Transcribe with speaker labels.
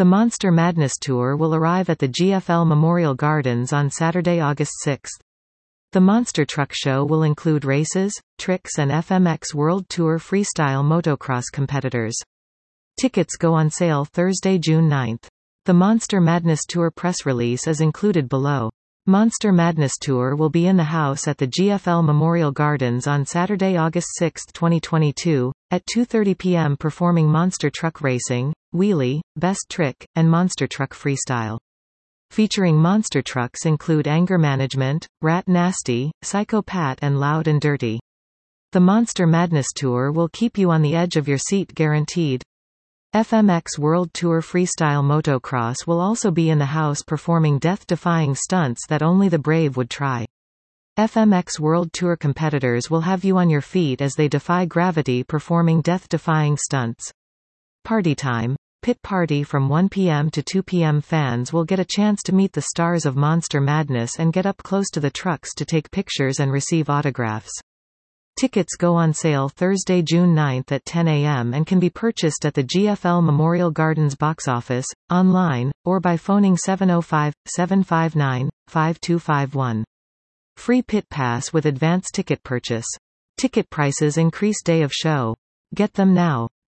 Speaker 1: The Monster Madness Tour will arrive at the GFL Memorial Gardens on Saturday, August 6. The Monster Truck Show will include races, tricks and FMX World Tour freestyle motocross competitors. Tickets go on sale Thursday, June 9. The Monster Madness Tour press release is included below. Monster Madness Tour will be in the house at the GFL Memorial Gardens on Saturday, August 6, 2022, at 2:30 p.m. performing monster truck racing, wheelie, best trick, and monster truck freestyle. Featuring monster trucks include Anger Management, Rat Nasty, Psycho Pat and Loud and Dirty. The Monster Madness Tour will keep you on the edge of your seat guaranteed. FMX World Tour Freestyle Motocross will also be in the house performing death-defying stunts that only the brave would try. FMX World Tour competitors will have you on your feet as they defy gravity performing death-defying stunts. Party time. Pit party from 1 p.m. to 2 p.m. Fans will get a chance to meet the stars of Monster Madness and get up close to the trucks to take pictures and receive autographs. Tickets go on sale Thursday, June 9 at 10 a.m. and can be purchased at the GFL Memorial Gardens box office, online, or by phoning 705-759-5251. Free pit pass with advance ticket purchase. Ticket prices increase day of show. Get them now.